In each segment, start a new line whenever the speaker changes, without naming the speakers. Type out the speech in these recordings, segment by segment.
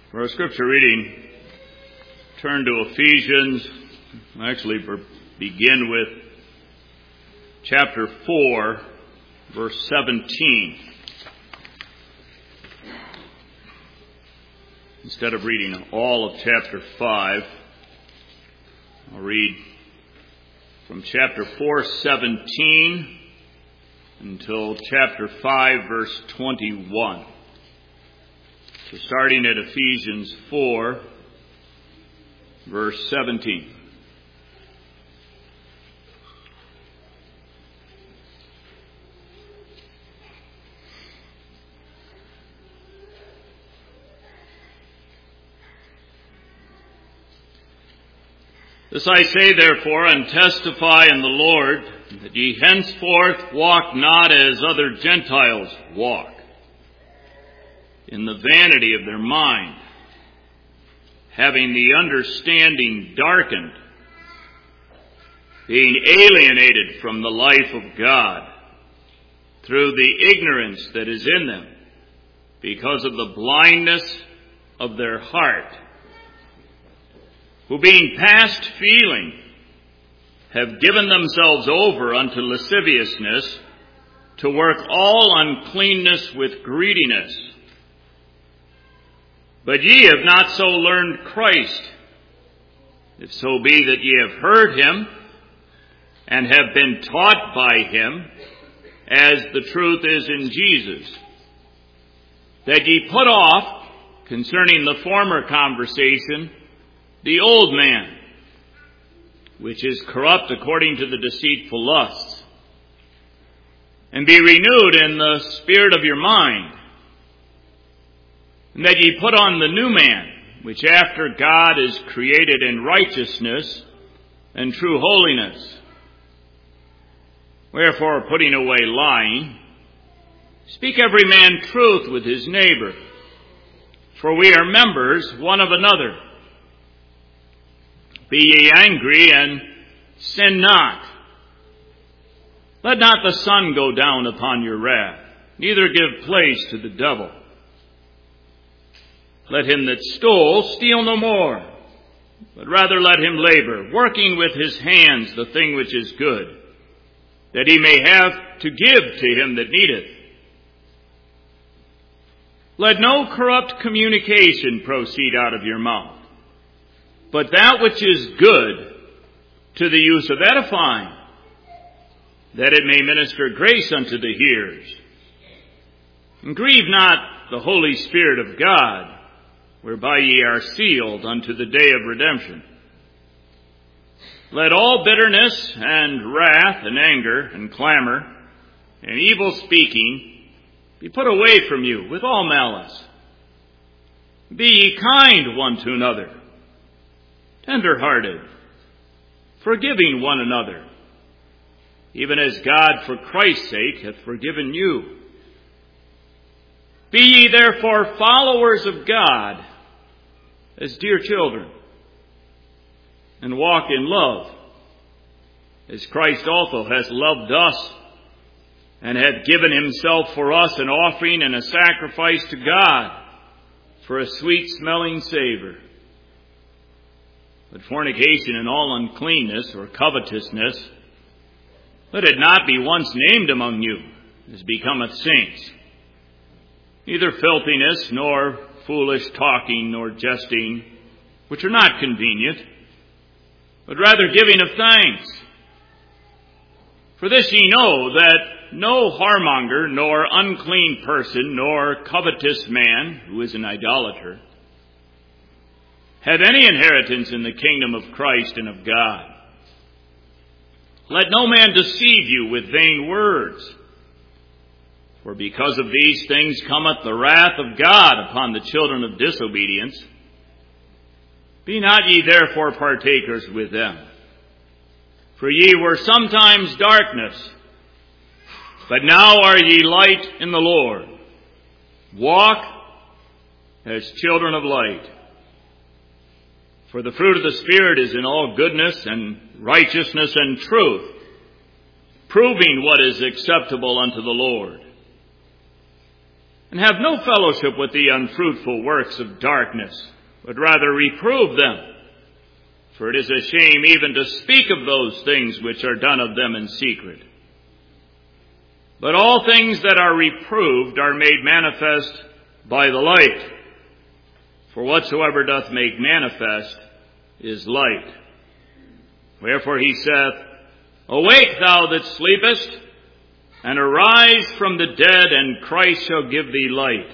For our scripture reading, turn to Ephesians. Actually, begin with chapter 4, verse 17. Instead of reading all of chapter 5, I'll read from chapter 4, 17 until chapter 5, verse 21. So starting at Ephesians 4, verse 17. This I say therefore, and testify in the Lord, that ye henceforth walk not as other Gentiles walk, in the vanity of their mind, having the understanding darkened, being alienated from the life of God, through the ignorance that is in them, because of the blindness of their heart, who being past feeling, have given themselves over unto lasciviousness, to work all uncleanness with greediness. But ye have not so learned Christ, if so be that ye have heard him, and have been taught by him, as the truth is in Jesus, that ye put off, concerning the former conversation, the old man, which is corrupt according to the deceitful lusts, and be renewed in the spirit of your mind, and that ye put on the new man, which after God is created in righteousness and true holiness. Wherefore, putting away lying, speak every man truth with his neighbor, for we are members one of another. Be ye angry, and sin not. Let not the sun go down upon your wrath, neither give place to the devil. Let him that stole steal no more, but rather let him labor, working with his hands the thing which is good, that he may have to give to him that needeth. Let no corrupt communication proceed out of your mouth, but that which is good to the use of edifying, that it may minister grace unto the hearers. And grieve not the Holy Spirit of God, whereby ye are sealed unto the day of redemption. Let all bitterness and wrath and anger and clamor and evil speaking be put away from you with all malice. Be ye kind one to another, tender-hearted, forgiving one another, even as God for Christ's sake hath forgiven you. Be ye therefore followers of God as dear children, and walk in love, as Christ also has loved us, and hath given himself for us an offering and a sacrifice to God for a sweet-smelling savor. But fornication and all uncleanness or covetousness, let it not be once named among you, as becometh saints. Neither filthiness, nor foolish talking, nor jesting, which are not convenient, but rather giving of thanks. For this ye know, that no whoremonger, nor unclean person, nor covetous man, who is an idolater, have any inheritance in the kingdom of Christ and of God. Let no man deceive you with vain words, for because of these things cometh the wrath of God upon the children of disobedience. Be not ye therefore partakers with them. For ye were sometimes darkness, but now are ye light in the Lord. Walk as children of light. For the fruit of the Spirit is in all goodness and righteousness and truth, proving what is acceptable unto the Lord. And have no fellowship with the unfruitful works of darkness, but rather reprove them. For it is a shame even to speak of those things which are done of them in secret. But all things that are reproved are made manifest by the light. For whatsoever doth make manifest is light. Wherefore he saith, Awake, thou that sleepest, and arise from the dead, and Christ shall give thee light.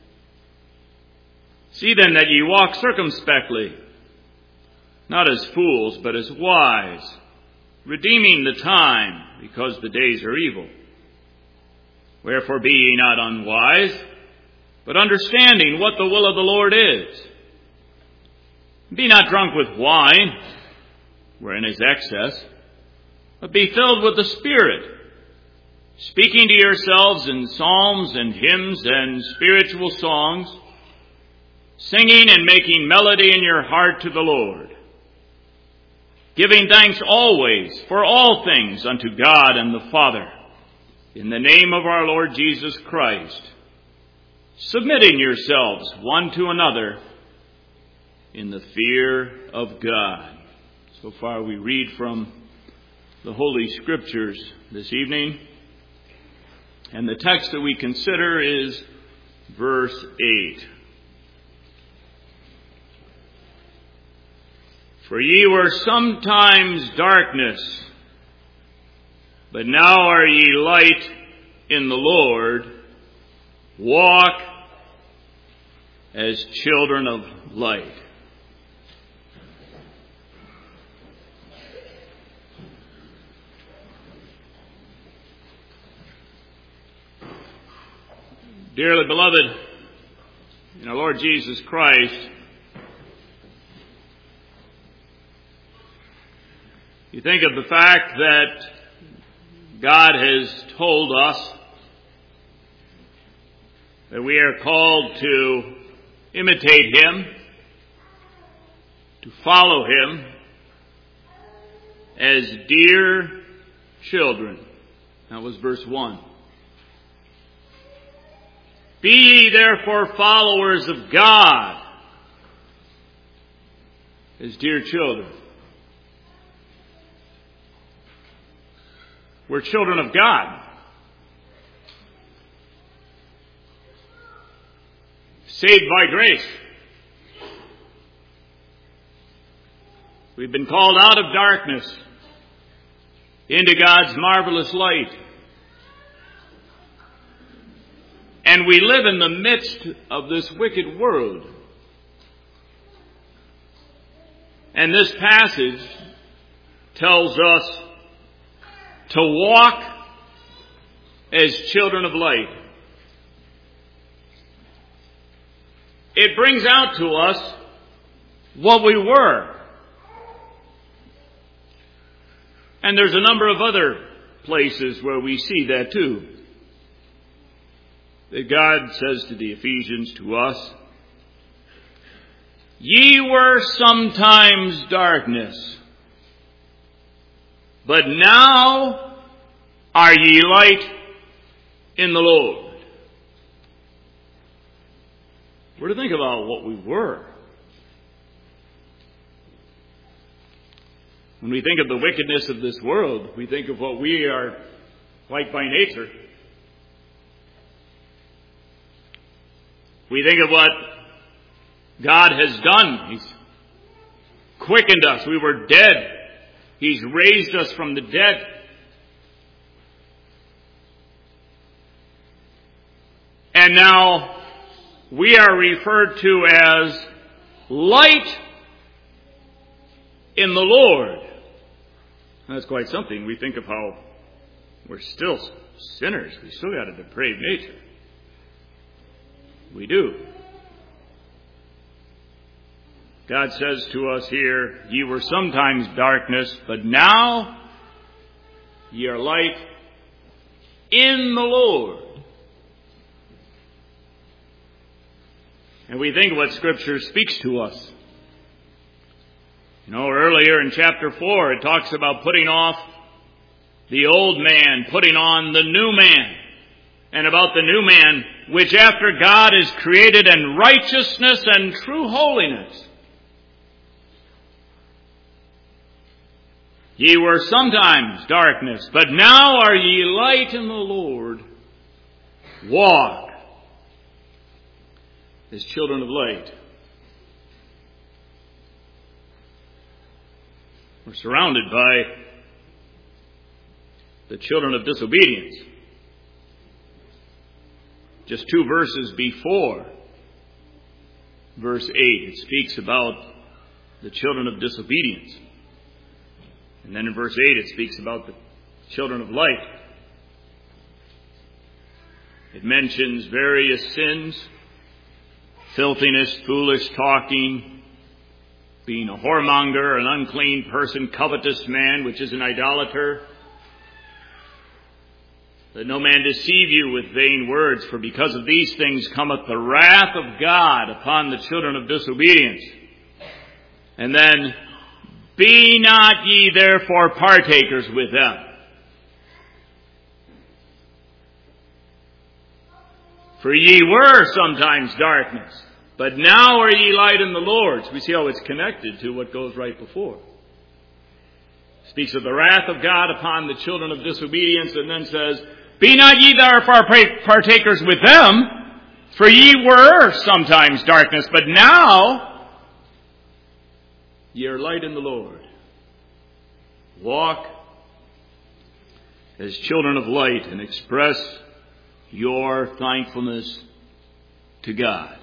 See then that ye walk circumspectly, not as fools, but as wise, redeeming the time, because the days are evil. Wherefore be ye not unwise, but understanding what the will of the Lord is. Be not drunk with wine, wherein is excess, but be filled with the Spirit, speaking to yourselves in psalms and hymns and spiritual songs, singing and making melody in your heart to the Lord, giving thanks always for all things unto God and the Father, in the name of our Lord Jesus Christ, submitting yourselves one to another in the fear of God. So far we read from the Holy Scriptures this evening. And the text that we consider is verse 8. For ye were sometimes darkness, but now are ye light in the Lord. Walk as children of light. Dearly beloved, in our Lord Jesus Christ, you think of the fact that God has told us that we are called to imitate Him, to follow Him as dear children. That was verse 1. Be ye therefore followers of God as dear children. We're children of God. Saved by grace. We've been called out of darkness into God's marvelous light. And we live in the midst of this wicked world. And this passage tells us to walk as children of light. It brings out to us what we were. And there's a number of other places where we see that too. That God says to the Ephesians, to us, Ye were sometimes darkness, but now are ye light in the Lord. We're to think about what we were. When we think of the wickedness of this world, we think of what we are like by nature. We think of what God has done. He's quickened us. We were dead. He's raised us from the dead. And now we are referred to as light in the Lord. That's quite something. We think of how we're still sinners. We still got a depraved nature. We do. God says to us here, Ye were sometimes darkness, but now ye are light in the Lord. And we think what Scripture speaks to us. You know, earlier in chapter 4, it talks about putting off the old man, putting on the new man. and about the new man, which after God is created in righteousness and true holiness. Ye were sometimes darkness, but now are ye light in the Lord. Walk as children of light. We're surrounded by the children of disobedience. Just 2 verses before verse 8, it speaks about the children of disobedience. And then in verse 8, it speaks about the children of light. It mentions various sins: filthiness, foolish talking, being a whoremonger, an unclean person, covetous man, which is an idolater. Let no man deceive you with vain words, for because of these things cometh the wrath of God upon the children of disobedience. And then, be not ye therefore partakers with them. For ye were sometimes darkness, but now are ye light in the Lord. So we see how it's connected to what goes right before. It speaks of the wrath of God upon the children of disobedience, and then says, be not ye therefore partakers with them, for ye were sometimes darkness, but now ye are light in the Lord. Walk as children of light and express your thankfulness to God.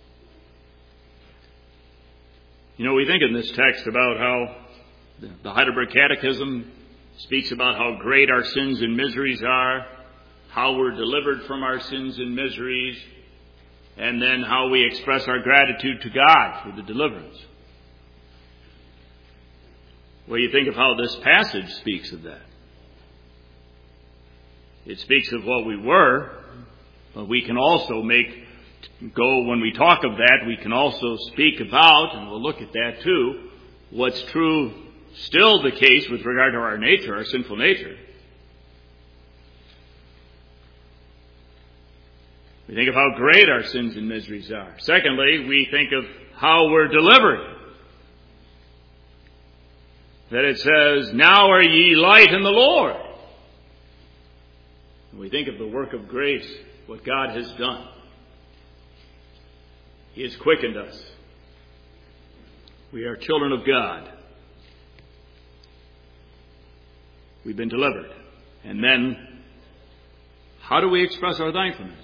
You know, we think in this text about how the Heidelberg Catechism speaks about how great our sins and miseries are, how we're delivered from our sins and miseries, and then how we express our gratitude to God for the deliverance. Well, you think of how this passage speaks of that. It speaks of what we were, but we can also when we talk of that, we can also speak about, and we'll look at that too, what's true, still the case with regard to our nature, our sinful nature. We think of how great our sins and miseries are. Secondly, we think of how we're delivered. That it says, now are ye light in the Lord. And we think of the work of grace, what God has done. He has quickened us. We are children of God. We've been delivered. And then, how do we express our thankfulness?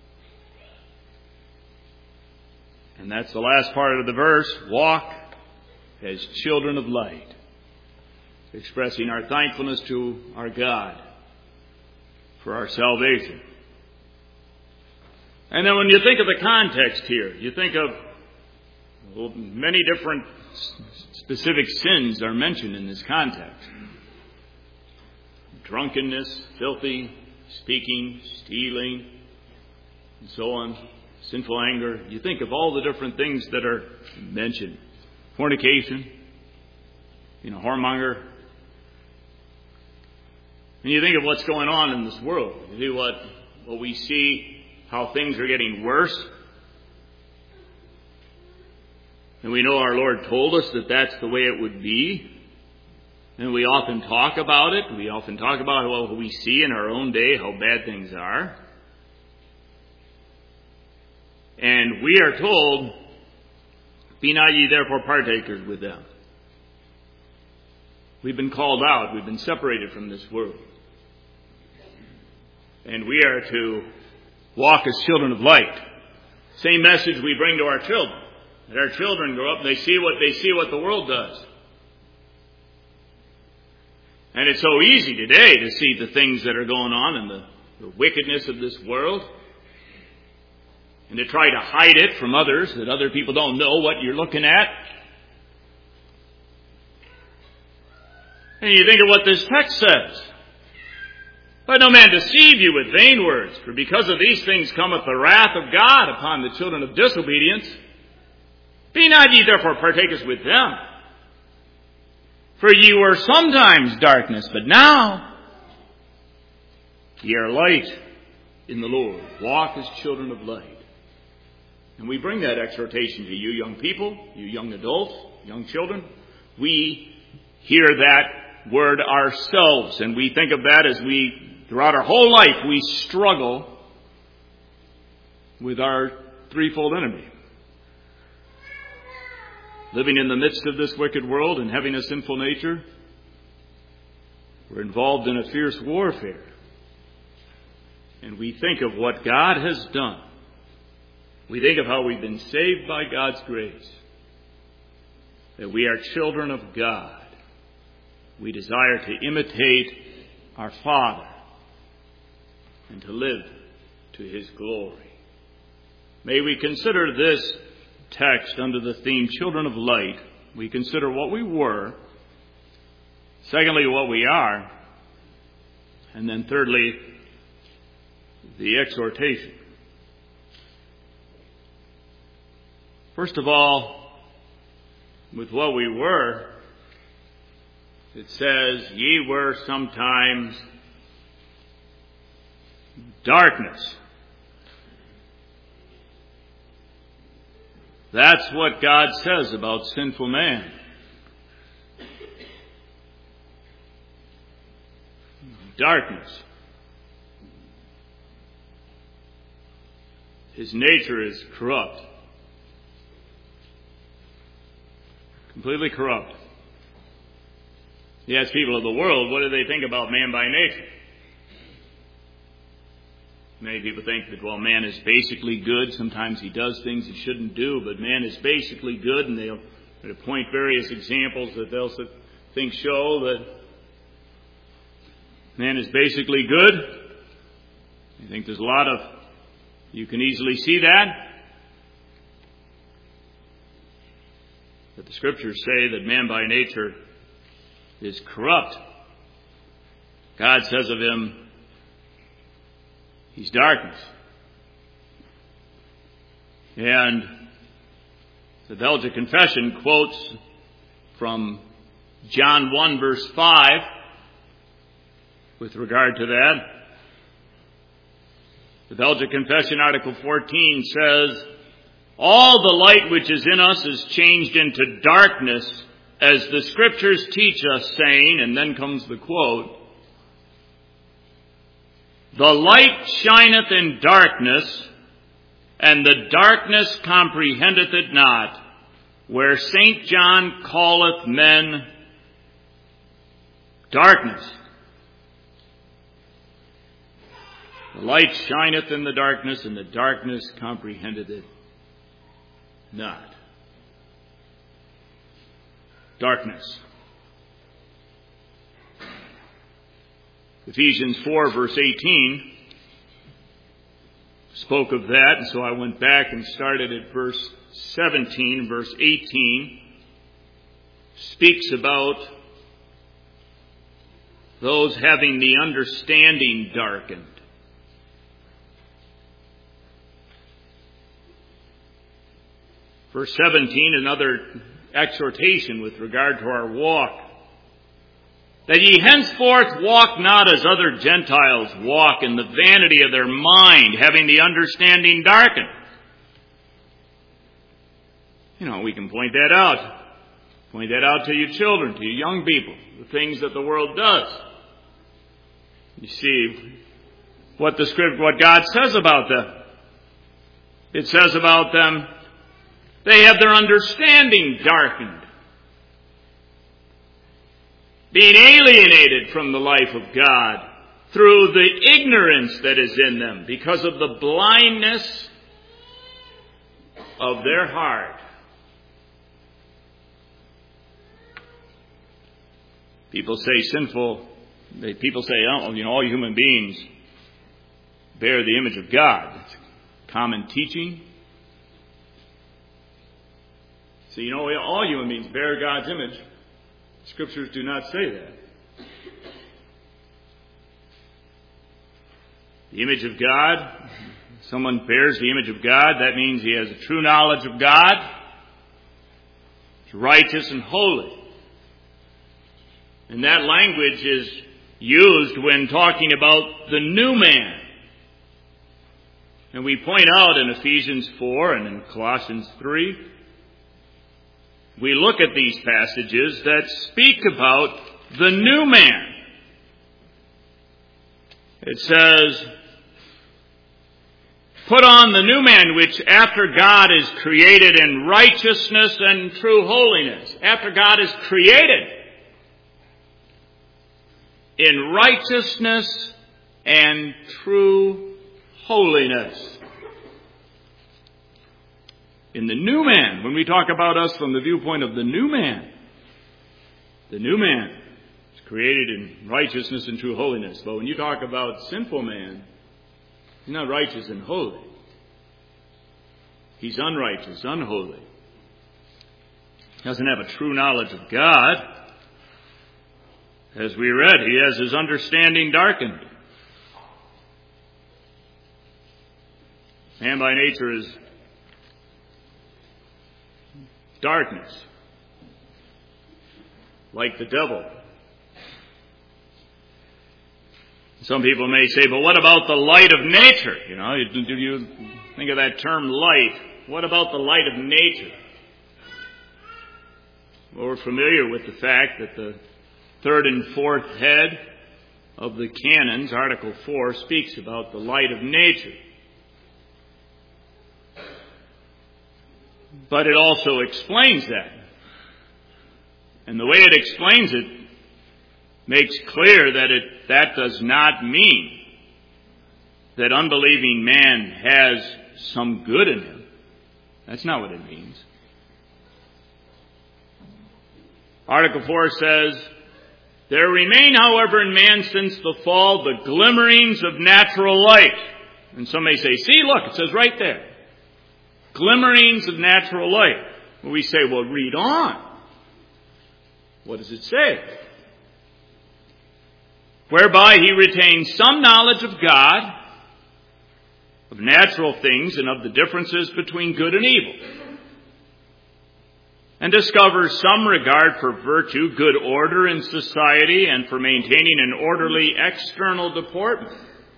And that's the last part of the verse. Walk as children of light. Expressing our thankfulness to our God for our salvation. And then when you think of the context here, you think of many different specific sins are mentioned in this context. Drunkenness, filthy, speaking, stealing, and so on. Sinful anger. You think of all the different things that are mentioned. Fornication, whoremonger. And you think of what's going on in this world. You see what we see, how things are getting worse. And we know our Lord told us that that's the way it would be. And we often talk about it. We often talk about what we see in our own day, how bad things are. And we are told, be not ye therefore partakers with them. We've been called out. We've been separated from this world. And we are to walk as children of light. Same message we bring to our children. That our children grow up and they see what the world does. And it's so easy today to see the things that are going on and the wickedness of this world. And to try to hide it from others, that other people don't know what you're looking at. And you think of what this text says. Let no man deceive you with vain words, for because of these things cometh the wrath of God upon the children of disobedience. Be not ye therefore partakers with them. For ye were sometimes darkness, but now ye are light in the Lord. Walk as children of light. And we bring that exhortation to you young people, you young adults, young children. We hear that word ourselves, and we think of that as throughout our whole life, we struggle with our threefold enemy. Living in the midst of this wicked world and having a sinful nature, we're involved in a fierce warfare. And we think of what God has done. We think of how we've been saved by God's grace. That we are children of God. We desire to imitate our Father and to live to His glory. May we consider this text under the theme, Children of Light. We consider what we were. Secondly, what we are. And then thirdly, the exhortation. First of all, with what we were, it says, ye were sometimes darkness. That's what God says about sinful man. Darkness. His nature is corrupt. Completely corrupt. You ask people of the world, what do they think about man by nature? Many people think that, well, man is basically good. Sometimes he does things he shouldn't do, but man is basically good, and they'll point various examples that they'll think show that man is basically good. I think there's a lot of, you can easily see that. But the Scriptures say that man by nature is corrupt. God says of him, he's darkness. And the Belgic Confession quotes from John 1 verse 5 with regard to that. The Belgic Confession, Article 14, says, all the light which is in us is changed into darkness, as the Scriptures teach us, saying, and then comes the quote, the light shineth in darkness, and the darkness comprehendeth it not, where St. John calleth men darkness. The light shineth in the darkness, and the darkness comprehendeth it not. Darkness. Ephesians 4 verse 18 spoke of that, and so I went back and started at verse 17. Verse 18 speaks about those having the understanding darkened. Verse 17, another exhortation with regard to our walk. That ye henceforth walk not as other Gentiles walk, in the vanity of their mind, having the understanding darkened. We can point that out. Point that out to you children, to you young people, the things that the world does. You see what God says about them. It says about them, they have their understanding darkened, being alienated from the life of God through the ignorance that is in them because of the blindness of their heart. People say all human beings bear the image of God. It's common teaching. So all human beings bear God's image. Scriptures do not say that. The image of God, someone bears the image of God, that means he has a true knowledge of God. He's righteous and holy. And that language is used when talking about the new man. And we point out in Ephesians 4 and in Colossians 3, we look at these passages that speak about the new man. It says, put on the new man, which after God is created in righteousness and true holiness. After God is created in righteousness and true holiness. In the new man, when we talk about us from the viewpoint of the new man is created in righteousness and true holiness. But when you talk about sinful man, he's not righteous and holy. He's unrighteous, unholy. Doesn't have a true knowledge of God. As we read, he has his understanding darkened. Man by nature is darkness, like the devil. Some people may say, but what about the light of nature? Do you think of that term light? What about the light of nature? Well, we're familiar with the fact that the third and fourth head of the canons, Article 4, speaks about the light of nature. But it also explains that. And the way it explains it makes clear that that does not mean that unbelieving man has some good in him. That's not what it means. Article 4 says, there remain, however, in man since the fall the glimmerings of natural light. And some may say, see, look, it says right there. Glimmerings of natural light. Well, we say, well, read on. What does it say? Whereby he retains some knowledge of God, of natural things, and of the differences between good and evil, and discovers some regard for virtue, good order in society, and for maintaining an orderly external deportment.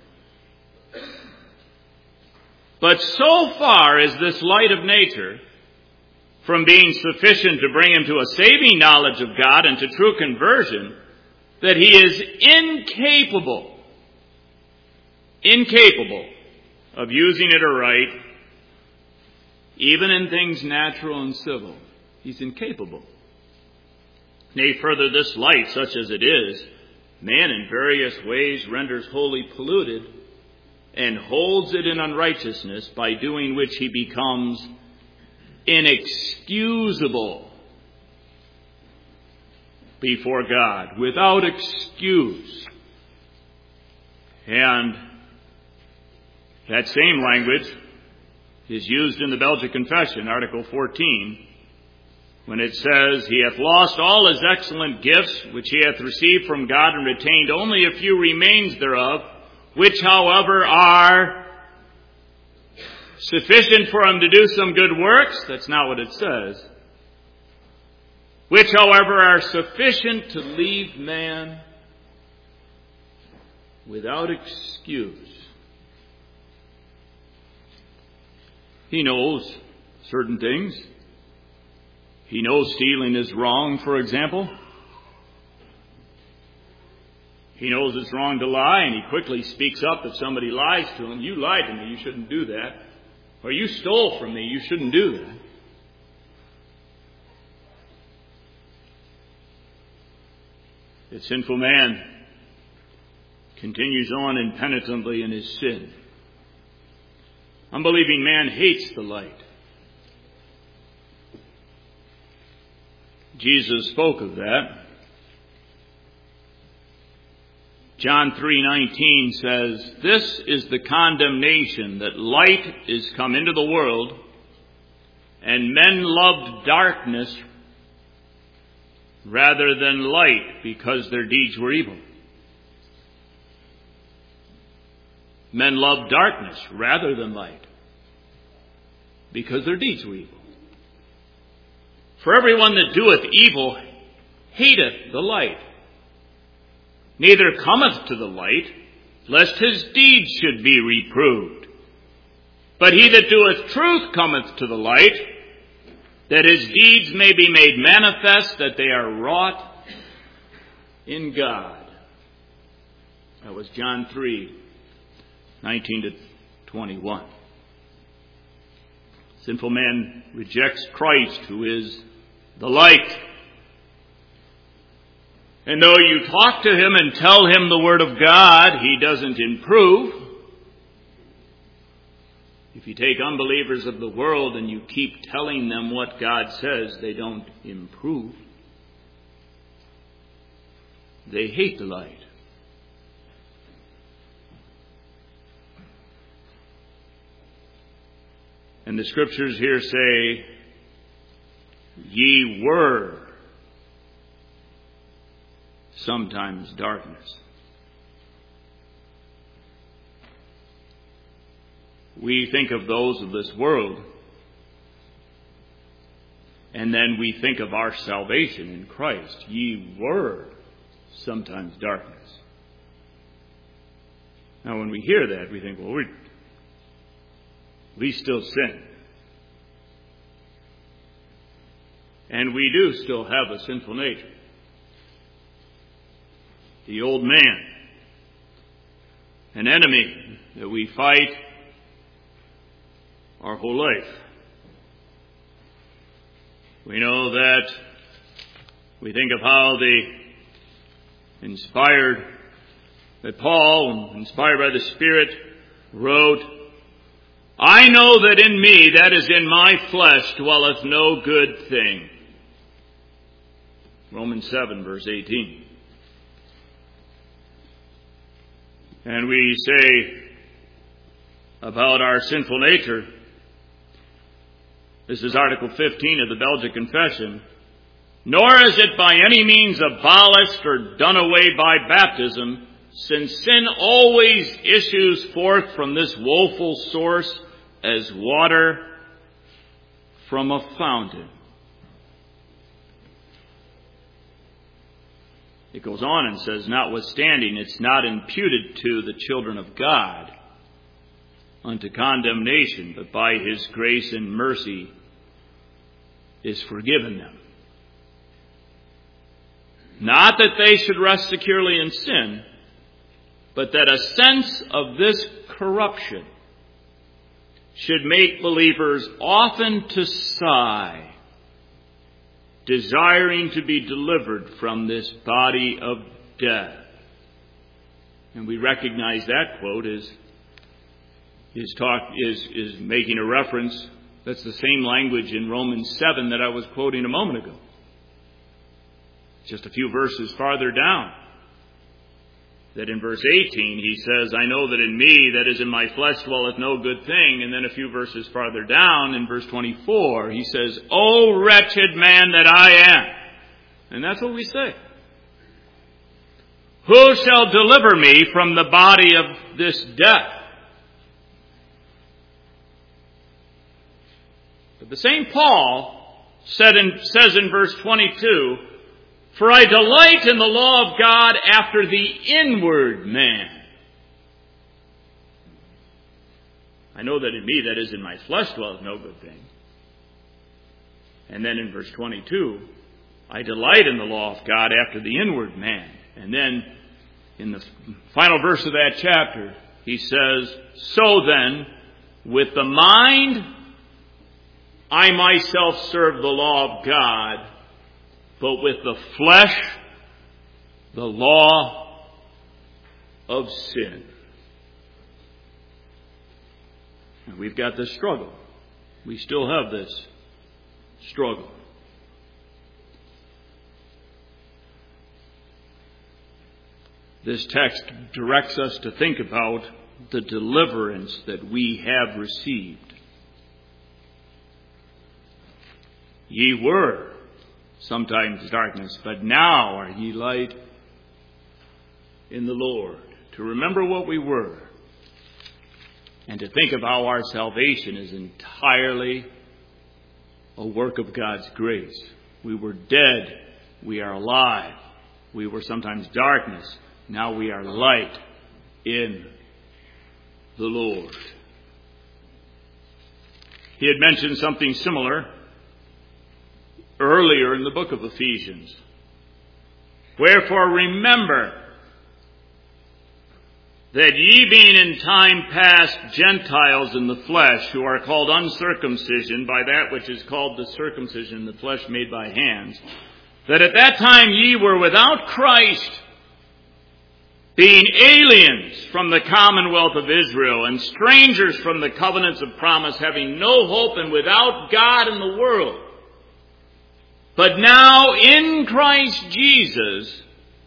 But so far is this light of nature from being sufficient to bring him to a saving knowledge of God and to true conversion, that he is incapable of using it aright, even in things natural and civil. He's incapable. Nay, further, this light, such as it is, man in various ways renders wholly polluted and holds it in unrighteousness, by doing which he becomes inexcusable before God, without excuse. And that same language is used in the Belgic Confession, Article 14, when it says, he hath lost all his excellent gifts, which he hath received from God, and retained only a few remains thereof, which, however, are sufficient for him to do some good works. That's not what it says. Which, however, are sufficient to leave man without excuse. He knows certain things. He knows stealing is wrong, for example. He knows it's wrong to lie, and he quickly speaks up if somebody lies to him. You lied to me, you shouldn't do that. Or you stole from me, you shouldn't do that. The sinful man continues on impenitently in his sin. Unbelieving man hates the light. Jesus spoke of that. John 3:19 says, this is the condemnation, that light is come into the world, and men loved darkness rather than light, because their deeds were evil. Men loved darkness rather than light, because their deeds were evil. For everyone that doeth evil hateth the light, neither cometh to the light, lest his deeds should be reproved. But he that doeth truth cometh to the light, that his deeds may be made manifest, that they are wrought in God. That was John 3:19-21. Sinful man rejects Christ, who is the light. And though you talk to him and tell him the Word of God, he doesn't improve. If you take unbelievers of the world and you keep telling them what God says, they don't improve. They hate the light. And the scriptures here say, ye were sometimes darkness. We think of those of this world, and then we think of our salvation in Christ. Ye were sometimes darkness. Now when we hear that, we think, well, we still sin. And we do still have a sinful nature. The old man, an enemy that we fight our whole life. We know that we think of how that Paul, inspired by the Spirit, wrote, I know that in me, that is in my flesh, dwelleth no good thing. Romans 7, verse 18. And we say about our sinful nature, this is Article 15 of the Belgic Confession, nor is it by any means abolished or done away by baptism, since sin always issues forth from this woeful source as water from a fountain. It goes on and says, notwithstanding, it's not imputed to the children of God unto condemnation, but by his grace and mercy is forgiven them. Not that they should rest securely in sin, but that a sense of this corruption should make believers often to sigh, desiring to be delivered from this body of death. And we recognize that quote is making a reference. That's the same language in Romans 7 that I was quoting a moment ago. Just a few verses farther down. That in verse 18 he says, I know that in me, that is in my flesh, dwelleth no good thing. And then a few verses farther down in verse 24, he says, O wretched man that I am. And that's what we say. Who shall deliver me from the body of this death? But the same Paul says in verse 22, for I delight in the law of God after the inward man. I know that in me, that is in my flesh, dwelleth no good thing. And then in verse 22, I delight in the law of God after the inward man. And then in the final verse of that chapter, he says, so then, with the mind, I myself serve the law of God, but with the flesh, the law of sin. And we've got this struggle. We still have this struggle. This text directs us to think about the deliverance that we have received. Ye were sometimes darkness, but now are ye light in the Lord. To remember what we were, and to think of how our salvation is entirely a work of God's grace. We were dead, we are alive. We were sometimes darkness, now we are light in the Lord. He had mentioned something similar earlier in the book of Ephesians. Wherefore remember that ye being in time past Gentiles in the flesh, who are called uncircumcision by that which is called the circumcision in the flesh made by hands, that at that time ye were without Christ, being aliens from the commonwealth of Israel, and strangers from the covenants of promise, having no hope and without God in the world. But now in Christ Jesus,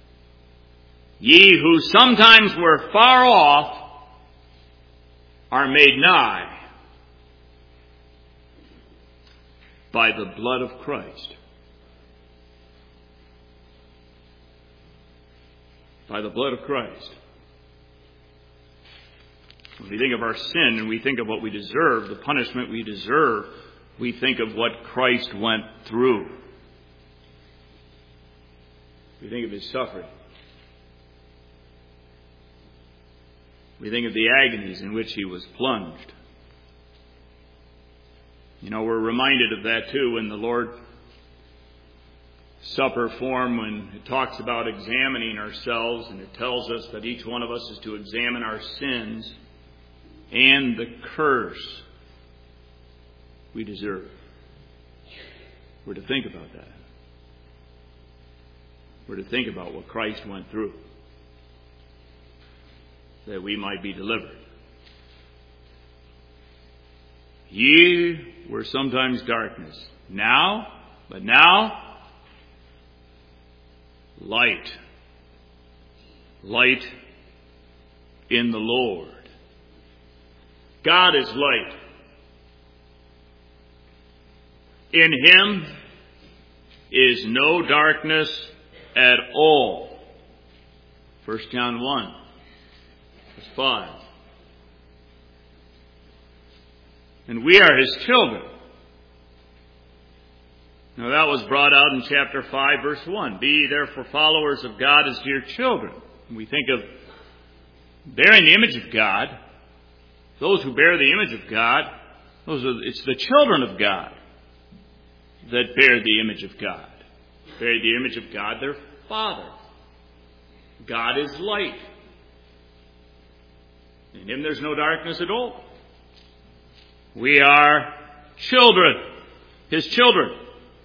ye who sometimes were far off are made nigh by the blood of Christ. By the blood of Christ. When we think of our sin and we think of what we deserve, the punishment we deserve, we think of what Christ went through. We think of his suffering. We think of the agonies in which he was plunged. You know, we're reminded of that too when the Lord's Supper form, when it talks about examining ourselves, and it tells us that each one of us is to examine our sins and the curse we deserve. We're to think about that. We're to think about what Christ went through, that we might be delivered. Ye were sometimes darkness, but now, light. Light in the Lord. God is light. In him is no darkness at all. 1 John 1, verse 5. And we are his children. Now that was brought out in chapter 5, verse 1. Be ye therefore followers of God as dear children. And we think of bearing the image of God. Those who bear the image of God, it's the children of God that bear the image of God. Bear the image of God, their Father. God is light. In him there's no darkness at all. We are children, his children.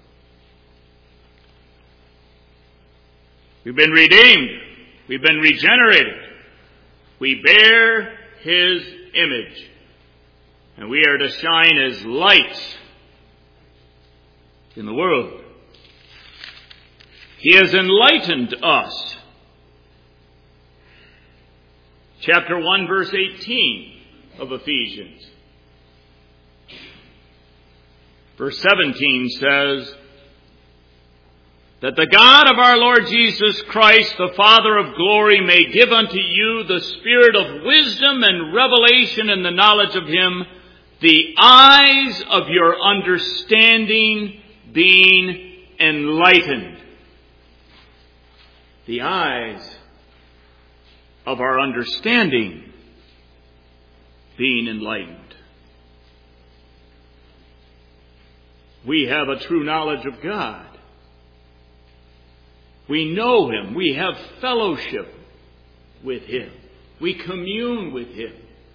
We've been redeemed. We've been regenerated. We bear his image. And we are to shine as lights in the world. He has enlightened us. Chapter 1, verse 18 of Ephesians. Verse 17 says, that the God of our Lord Jesus Christ, the Father of glory, may give unto you the spirit of wisdom and revelation in the knowledge of him, the eyes of your understanding being enlightened. The eyes of our understanding being enlightened. We have a true knowledge of God. We know him. We have fellowship with him. We commune with him.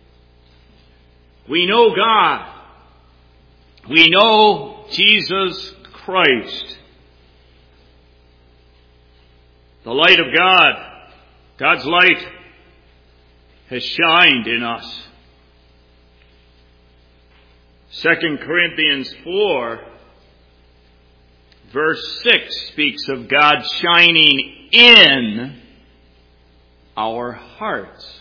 We know God. We know Jesus Christ. The light of God, God's light, has shined in us. 2 Corinthians 4 Verse 6 speaks of God shining in our hearts.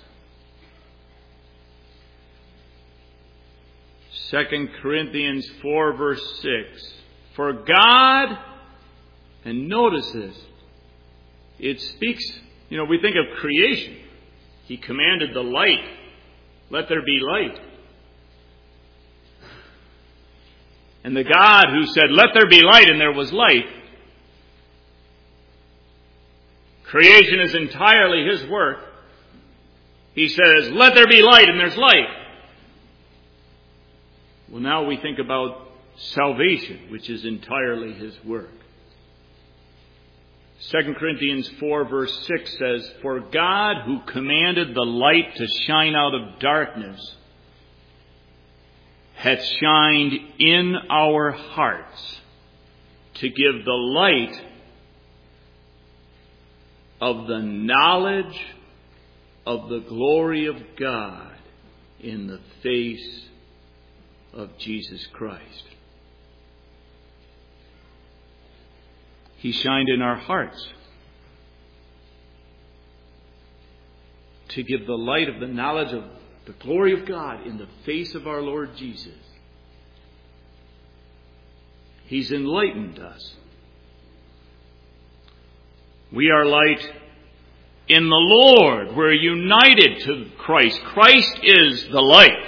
2 Corinthians 4 verse 6. For God, and notice this, it speaks, we think of creation. He commanded the light. Let there be light. And the God who said, let there be light, and there was light. Creation is entirely his work. He says, let there be light, and there's light. Well, now we think about salvation, which is entirely His work. 2 Corinthians 4 verse 6 says, "For God, who commanded the light to shine out of darkness, hath shined in our hearts to give the light of the knowledge of the glory of God in the face of Jesus Christ." He shined in our hearts to give the light of the knowledge of the glory of God in the face of our Lord Jesus. He's enlightened us. We are light in the Lord. We're united to Christ. Christ is the light.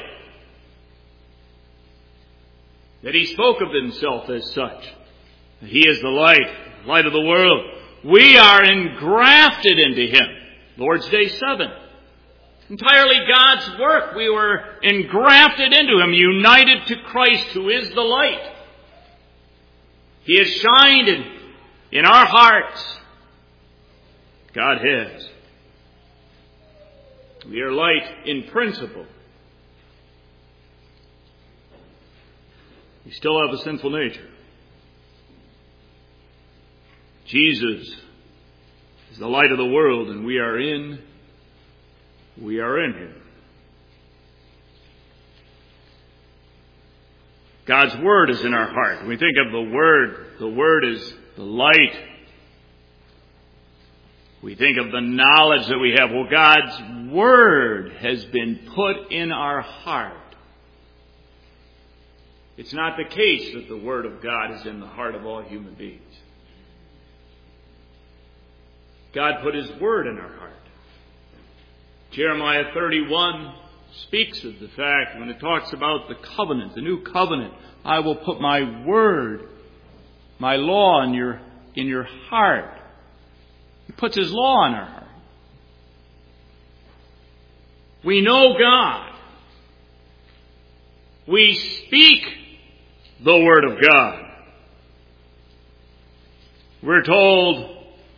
That He spoke of Himself as such. He is the light of the world. We are engrafted into Him. Lord's Day 7. Entirely God's work. We were engrafted into Him, united to Christ, who is the light. He has shined in our hearts. God has. We are light in principle. We still have a sinful nature. Jesus is the light of the world, and we are in Him. God's Word is in our heart. When we think of the Word is the light. We think of the knowledge that we have. Well, God's Word has been put in our heart. It's not the case that the Word of God is in the heart of all human beings. God put His Word in our heart. Jeremiah 31 speaks of the fact when it talks about the covenant, the new covenant. I will put my word, my law in your heart. He puts His law in our heart. We know God. We speak the Word of God. We're told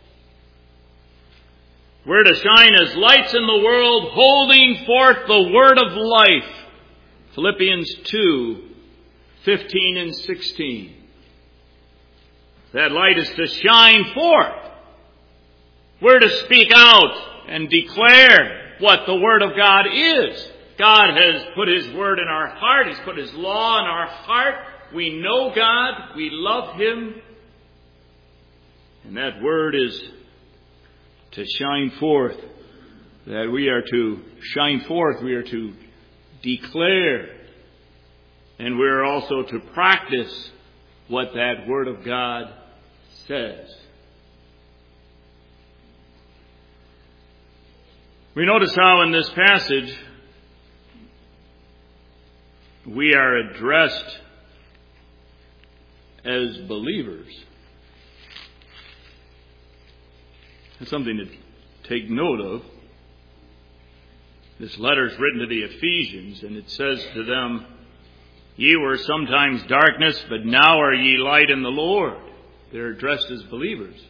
we're to shine as lights in the world, holding forth the word of life. Philippians 2:15 and 16. That light is to shine forth. We're to speak out and declare what the Word of God is. God has put His Word in our heart. He's put His law in our heart. We know God. We love Him. And that Word is to shine forth. That we are to shine forth. We are to declare. And we are also to practice what that Word of God says. We notice how in this passage we are addressed as believers. That's something to take note of. This letter is written to the Ephesians, and it says to them, "Ye were sometimes darkness, but now are ye light in the Lord." They're addressed as believers.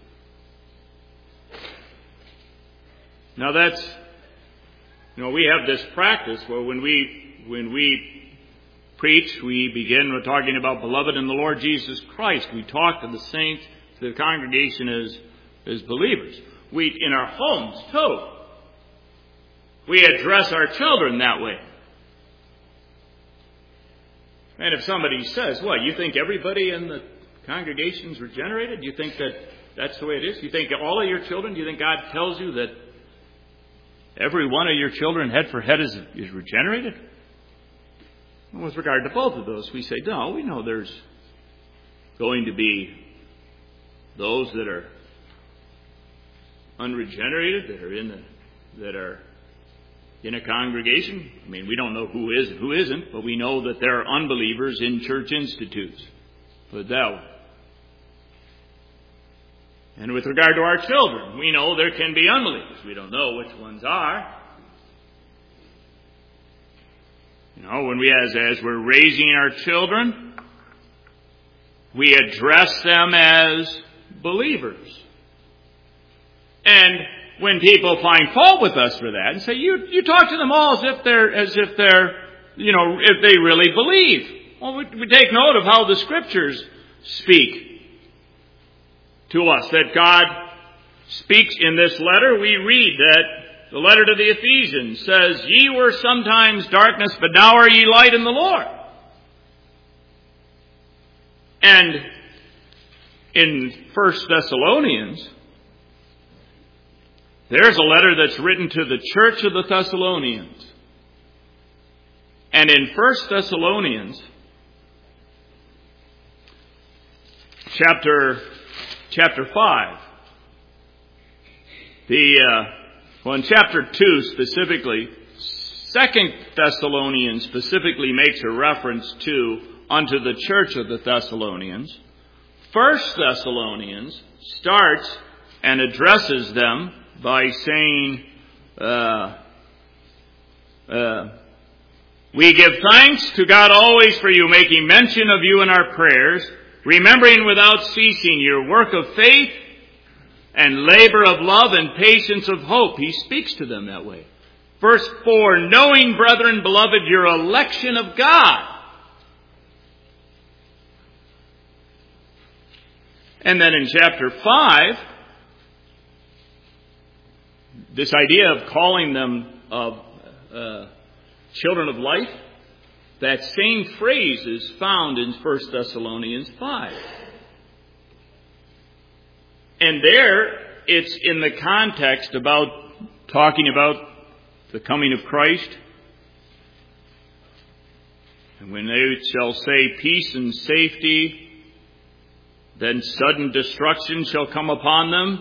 Now that's, we have this practice where when we preach, we begin with talking about beloved in the Lord Jesus Christ. We talk to the saints, to the congregation as believers. We, in our homes too, we address our children that way. And if somebody says, "What, you think everybody in the congregation's regenerated? You think that's the way it is? You think all of your children, do you think God tells you that every one of your children head for head is regenerated?" And with regard to both of those, we say, no, we know there's going to be those that are unregenerated, that are in a congregation. I mean, we don't know who is and who isn't, but we know that there are unbelievers in church institutes. Put it that way. And with regard to our children, we know there can be unbelievers. We don't know which ones are. When we, as we're raising our children, we address them as believers. And when people find fault with us for that and say, you talk to them all as if they're, if they really believe. Well, we take note of how the Scriptures speak to us, that God speaks in this letter. We read that the letter to the Ephesians says, "Ye were sometimes darkness, but now are ye light in the Lord." And in 1 Thessalonians, there's a letter that's written to the church of the Thessalonians. And in 1 Thessalonians, chapter 5, in chapter 2 specifically, 2 Thessalonians specifically makes a reference unto the church of the Thessalonians. 1 Thessalonians starts and addresses them by saying, "We give thanks to God always for you, making mention of you in our prayers, remembering without ceasing your work of faith and labor of love and patience of hope." He speaks to them that way. Verse 4, "Knowing, brethren, beloved, your election of God." And then in chapter 5, this idea of calling them children of light, that same phrase is found in 1 Thessalonians 5. And there, it's in the context about talking about the coming of Christ. "And when they shall say peace and safety, then sudden destruction shall come upon them."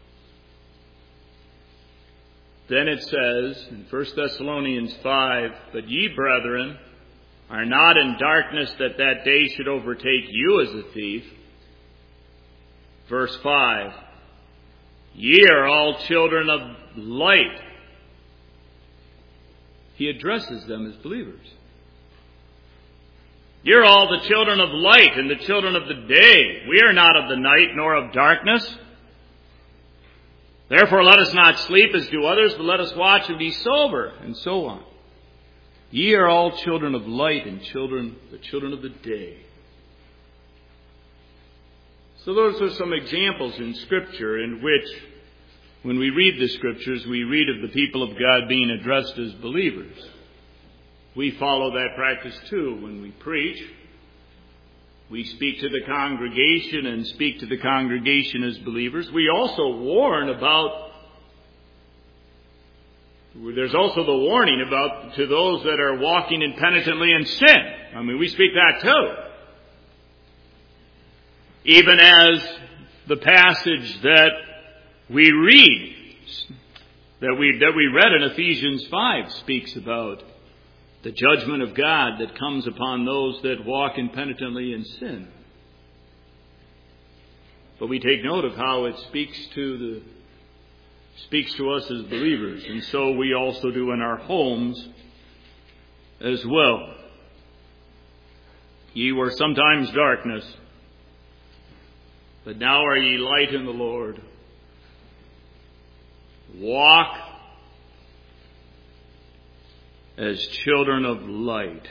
Then it says in 1 Thessalonians 5, "But ye, brethren, are not in darkness, that that day should overtake you as a thief." Verse 5, "Ye are all children of light." He addresses them as believers. "You're all the children of light and the children of the day. We are not of the night nor of darkness. Therefore let us not sleep as do others, but let us watch and be sober," and so on. "Ye are all children of light and the children of the day." So those are some examples in Scripture in which, when we read the Scriptures, we read of the people of God being addressed as believers. We follow that practice too when we preach. We speak to the congregation and speak to the congregation as believers. We also warn about, there's also the warning about to those that are walking impenitently in sin. We speak that too. Even as the passage that we read, that we read in Ephesians 5 speaks about the judgment of God that comes upon those that walk impenitently in sin. But we take note of how it speaks to us as believers, and so we also do in our homes as well. "Ye were sometimes darkness, but now are ye light in the Lord. Walk as children of light."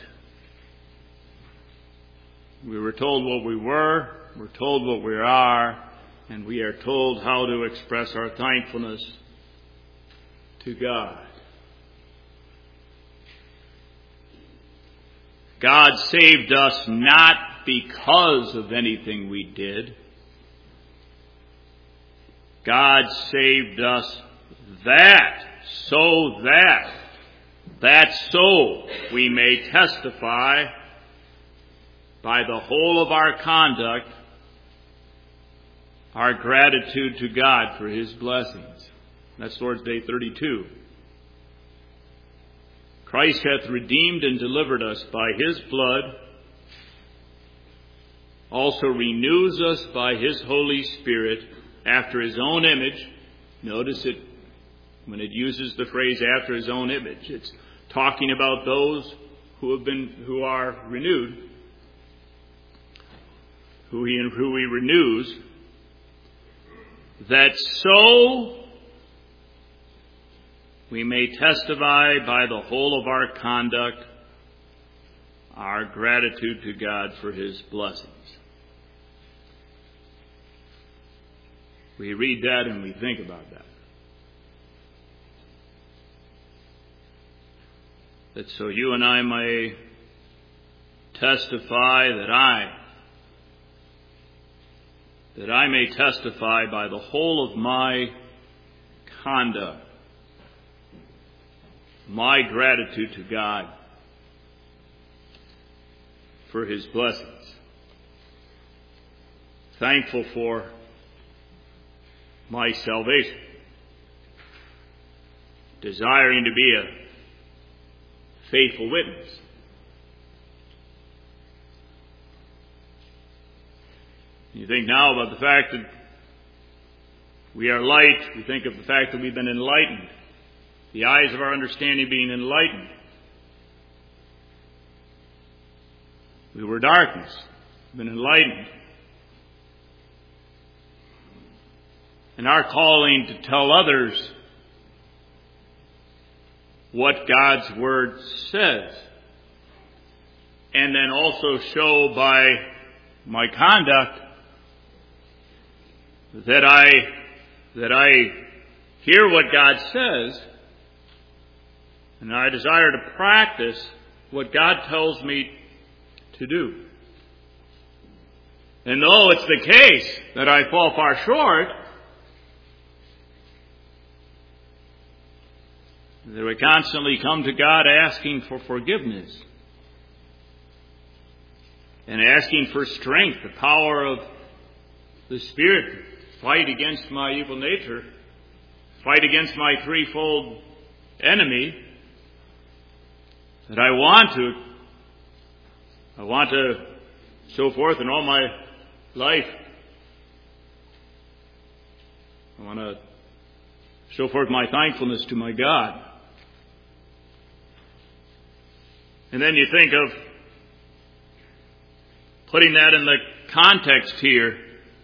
We were told what we were, we're told what we are, and we are told how to express our thankfulness to God. God saved us not because of anything we did. God saved us so we may testify by the whole of our conduct our gratitude to God for His blessings. That's Lord's Day 32. "Christ hath redeemed and delivered us by His blood, also renews us by His Holy Spirit after His own image." Notice it when it uses the phrase "after His own image." It's talking about those who are renewed, who he renews, that so we may testify by the whole of our conduct our gratitude to God for his blessings. We read that and we think about that. That so you and I may testify, that I may testify by the whole of my conduct, my gratitude to God for his blessings. Thankful for my salvation. Desiring to be a faithful witness. You think now about the fact that we are light. We think of the fact that we've been enlightened. The eyes of our understanding being enlightened. We were darkness. We've been enlightened. And our calling to tell others what God's Word says. And then also show by my conduct that I hear what God says, and I desire to practice what God tells me to do. And though it's the case that I fall far short, that we constantly come to God asking for forgiveness and asking for strength, the power of the Spirit to fight against my evil nature, fight against my threefold enemy, that I want to show forth in all my life. I want to show forth my thankfulness to my God. And then you think of putting that in the context here.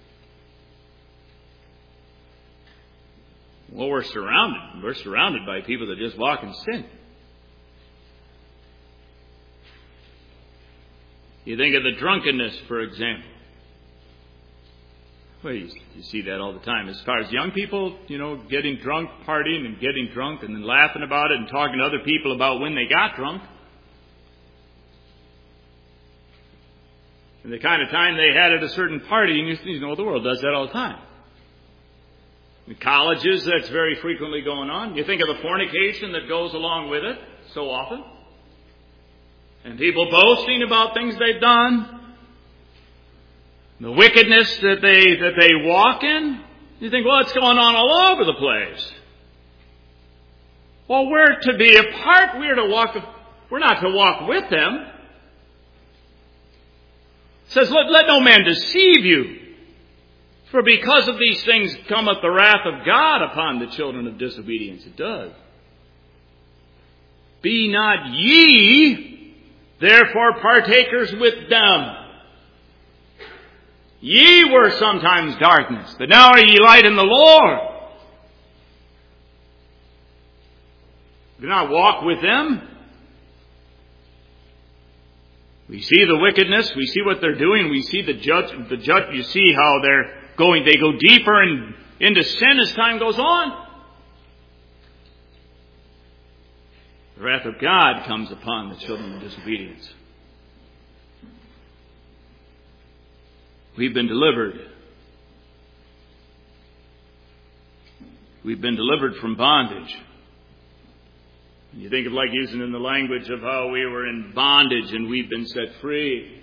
Well, we're surrounded by people that just walk in sin. You think of the drunkenness, for example. Well, you see that all the time. As far as young people, getting drunk, partying and getting drunk and then laughing about it and talking to other people about when they got drunk. And the kind of time they had at a certain party, and the world does that all the time. In colleges, that's very frequently going on. You think of the fornication that goes along with it so often. And people boasting about things they've done. The wickedness that they walk in. You think, well, it's going on all over the place. Well, we're to be apart. We're not to walk with them. It says, let no man deceive you. For because of these things cometh the wrath of God upon the children of disobedience. It does. Be not ye, therefore, partakers with them. Ye were sometimes darkness, but now are ye light in the Lord. Do not walk with them. We see the wickedness. We see what they're doing. We see the judge. You see how they go deeper into sin as time goes on. The wrath of God comes upon the children of disobedience. We've been delivered. We've been delivered from bondage. You think of like using in the language of how we were in bondage and we've been set free.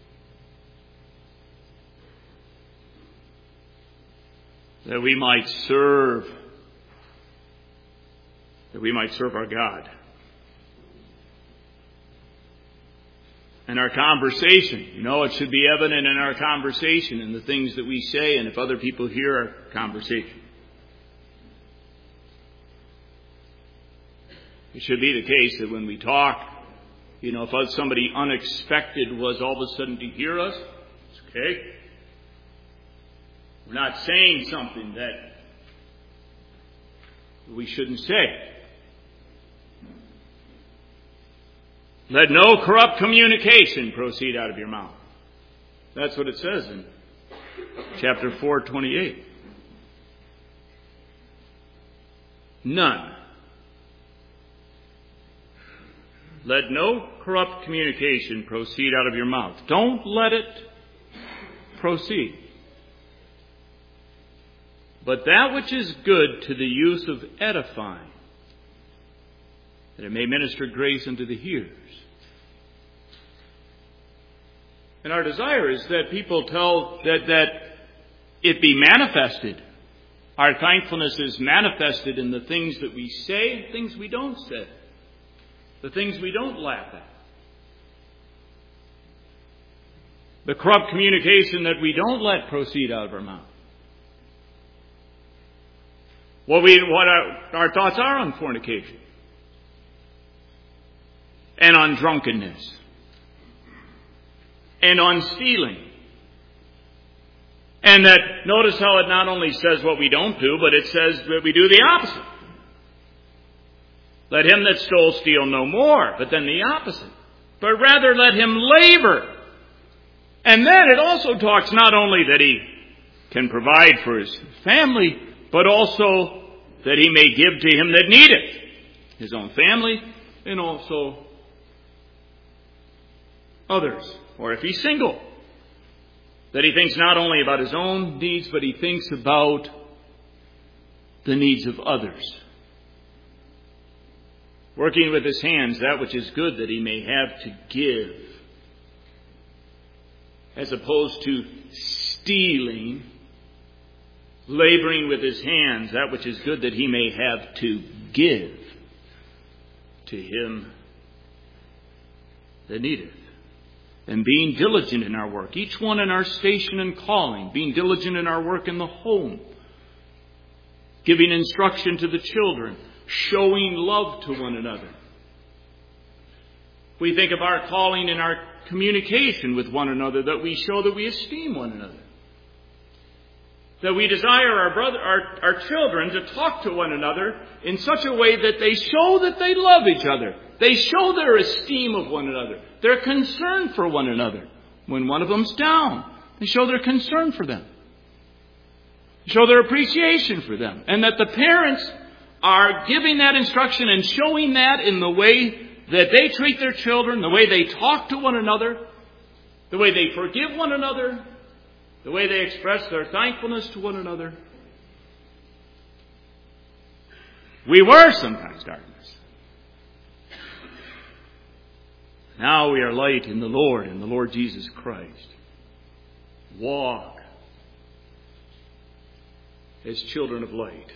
That we might serve our God. And our conversation, it should be evident in our conversation and the things that we say and if other people hear our conversation. It should be the case that when we talk If somebody unexpected was all of a sudden to hear us, it's okay. We're not saying something that we shouldn't say. Let no corrupt communication proceed out of your mouth. That's what it says in chapter 4:28. None. Let no corrupt communication proceed out of your mouth. Don't let it proceed. But that which is good to the use of edifying, that it may minister grace unto the hearers. And our desire is that people tell that it be manifested. Our thankfulness is manifested in the things that we say, things we don't say, the things we don't laugh at, the corrupt communication that we don't let proceed out of our mouth. What our thoughts are on fornication and on drunkenness and on stealing. And that, notice how it not only says what we don't do, but it says that we do the opposite. Let him that stole steal no more, but then the opposite. But rather let him labor. And then it also talks not only that he can provide for his family, but also that he may give to him that needeth, his own family, and also others. Or if he's single, that he thinks not only about his own needs, but he thinks about the needs of others. Working with his hands that which is good, that he may have to give, as opposed to stealing. Laboring with his hands that which is good, that he may have to give to him that needeth. And being diligent in our work, each one in our station and calling, being diligent in our work in the home, giving instruction to the children, showing love to one another. We think of our calling in our communication with one another, that we show that we esteem one another. That we desire our children to talk to one another in such a way that they show that they love each other. They show their esteem of one another. Their concern for one another. When one of them's down, they show their concern for them. They show their appreciation for them. And that the parents are giving that instruction and showing that in the way that they treat their children, the way they talk to one another, the way they forgive one another, the way they express their thankfulness to one another. We were sometimes darkness. Now we are light in the Lord Jesus Christ. Walk as children of light.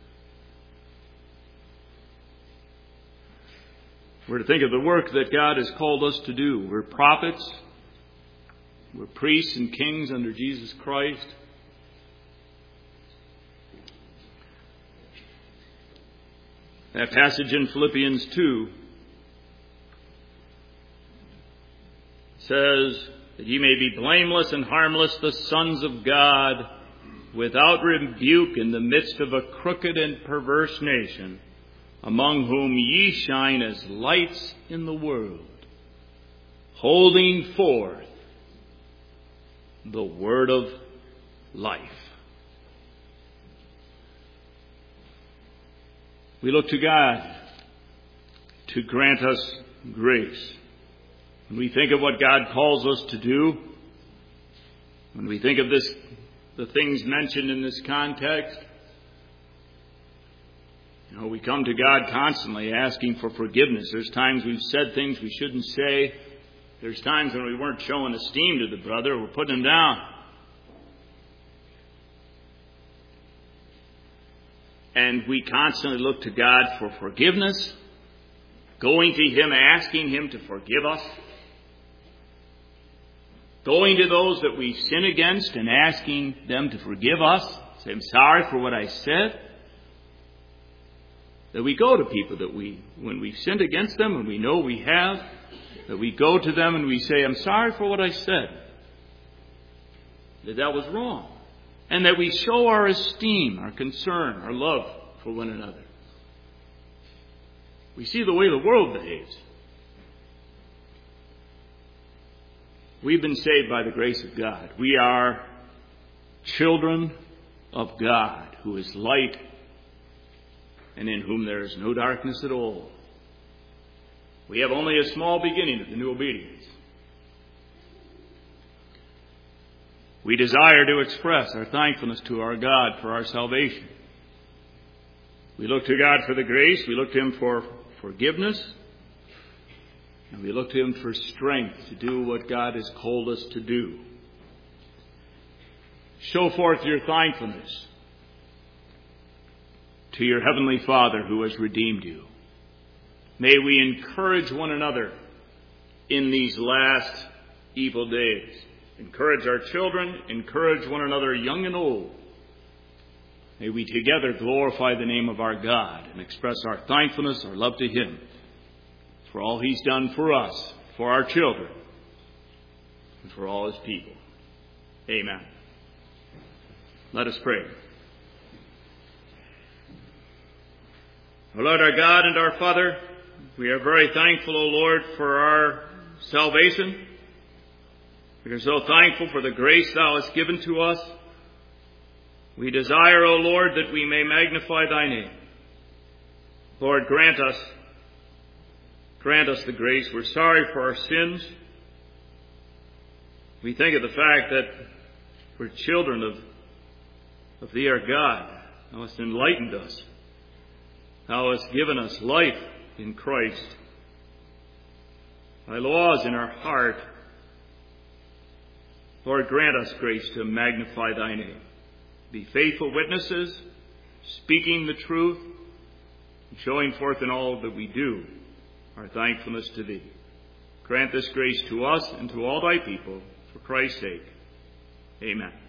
We're to think of the work that God has called us to do. We're prophets. We're priests and kings under Jesus Christ. That passage in Philippians 2 says that ye may be blameless and harmless, the sons of God, without rebuke in the midst of a crooked and perverse nation, among whom ye shine as lights in the world, holding forth the word of life. We look to God to grant us grace. When we think of what God calls us to do, when we think of the things mentioned in this context, we come to God constantly asking for forgiveness. There's times we've said things we shouldn't say. There's times when we weren't showing esteem to the brother. We're putting him down. And we constantly look to God for forgiveness. Going to Him, asking Him to forgive us. Going to those that we sin against and asking them to forgive us. Say, I'm sorry for what I said. That we go to people that when we've sinned against them and we know we have, that we go to them and we say, I'm sorry for what I said, that was wrong, and that we show our esteem, our concern, our love for one another. We see the way the world behaves. We've been saved by the grace of God. We are children of God, who is light and in whom there is no darkness at all. We have only a small beginning of the new obedience. We desire to express our thankfulness to our God for our salvation. We look to God for the grace. We look to Him for forgiveness. And we look to Him for strength to do what God has called us to do. Show forth your thankfulness to your Heavenly Father who has redeemed you. May we encourage one another in these last evil days. Encourage our children, encourage one another, young and old. May we together glorify the name of our God and express our thankfulness, our love to Him for all He's done for us, for our children, and for all His people. Amen. Let us pray. O Lord, our God and our Father, we are very thankful, O Lord, for our salvation. We are so thankful for the grace Thou hast given to us. We desire, O Lord, that we may magnify Thy name. Lord, grant us the grace. We're sorry for our sins. We think of the fact that we're children of Thee, our God. Thou hast enlightened us. Thou hast given us life in Christ. Thy laws in our heart. Lord, grant us grace to magnify Thy name. Be faithful witnesses, speaking the truth, and showing forth in all that we do our thankfulness to Thee. Grant this grace to us and to all Thy people, for Christ's sake. Amen.